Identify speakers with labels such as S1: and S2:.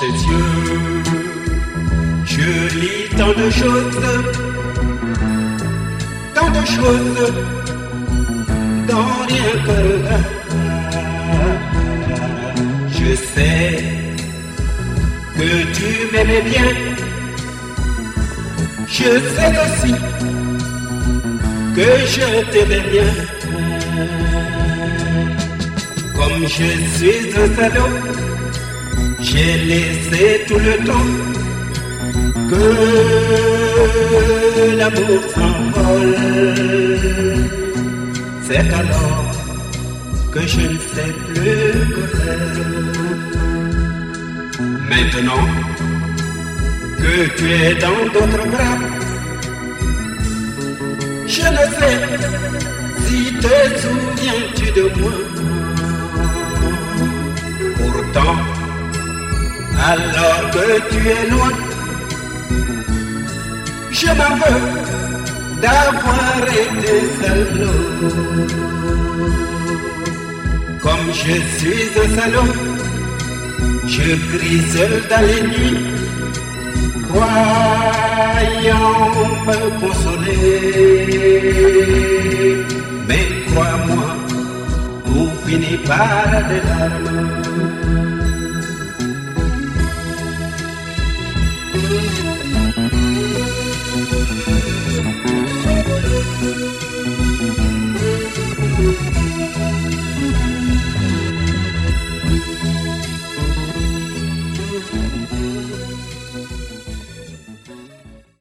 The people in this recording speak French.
S1: tes yeux, je lis tant de choses dans rien que le regard. Je sais que tu m'aimais bien, je sais aussi que je t'aimais bien. Comme je suis un salaud, j'ai laissé tout le temps que l'amour s'envole. C'est alors que je ne sais plus que faire. Maintenant que tu es dans d'autres bras, je ne sais si te souviens-tu de moi. Pourtant, alors que tu es loin, je m'en veux d'avoir été salaud. Comme je suis un salaud, je crie seul dans les nuits, croyant me consoler. Mais crois-moi, tout finit par des larmes.